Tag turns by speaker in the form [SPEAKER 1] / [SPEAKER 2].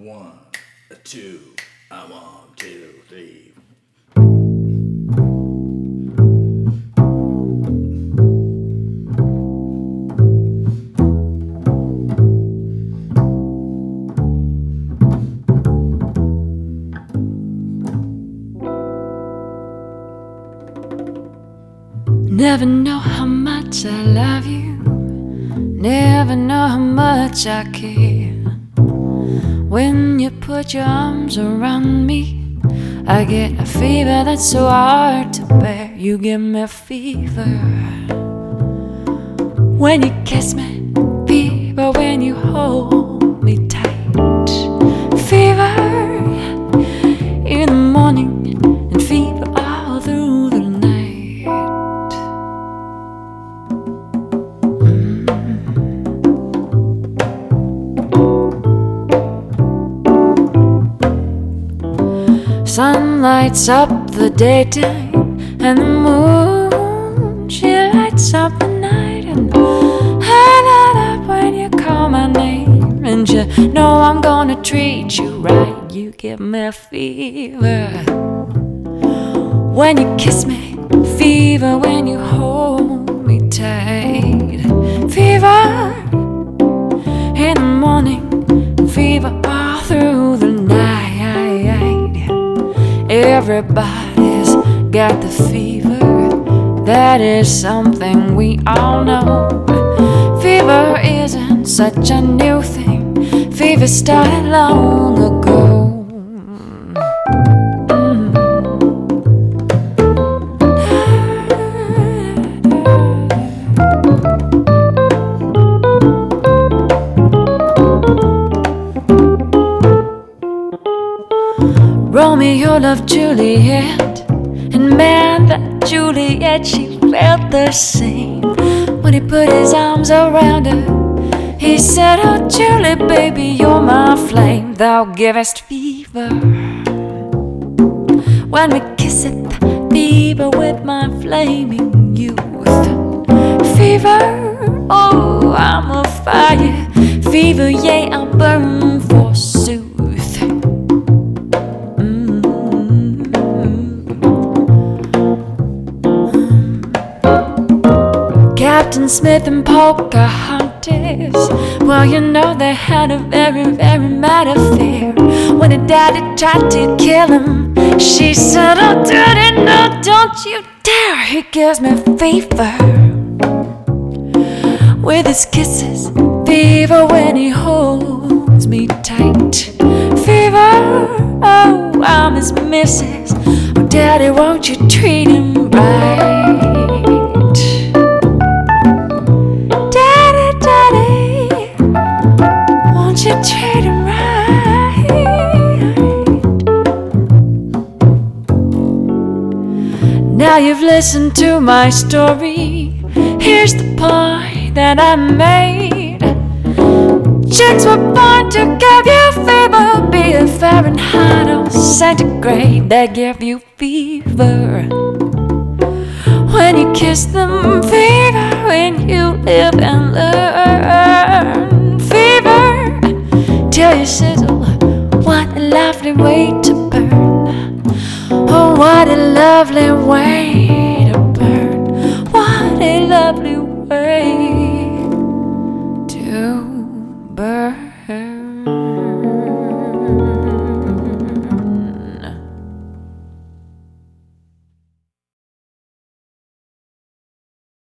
[SPEAKER 1] 1, 2, 1, 2, 3.
[SPEAKER 2] Never know how much I love you. Never know how much I care. When you put your arms around me, I get a fever that's so hard to bear. You give me a fever when you kiss me, fever when you hold me tight, fever in the morning and fever all through the night. Sun lights up the daytime, and the moon, she lights up the night. And I light up when you call my name, and you know I'm gonna treat you right. You give me a fever when you kiss me, fever when you hold me tight, fever in the morning, fever all through the night. Everybody's got the fever, that is something we all know. Fever isn't such a new thing, fever started long ago. Romeo loved Juliet, and man, that Juliet, she felt the same. When he put his arms around her, he said, "Oh Julie, baby, you're my flame, thou givest fever." When we kiss it, fever with my flaming youth, fever, oh, I'm a fire, fever, yea, I'll burn forsooth. Captain Smith and Pocahontas, well, you know they had a very, very mad affair. When her daddy tried to kill him, she said, "Oh, daddy, no, don't you dare." He gives me fever with his kisses, fever when he holds me tight, fever, oh, I'm his missus. Oh, daddy, won't you treat him right? You treat him right. Now you've listened to my story. Here's the point that I made. Chicks were born to give you fever, be it Fahrenheit or centigrade. They give you fever when you kiss them, fever when you live and learn, fever till you sizzle. What a lovely way to burn. Oh, what a lovely way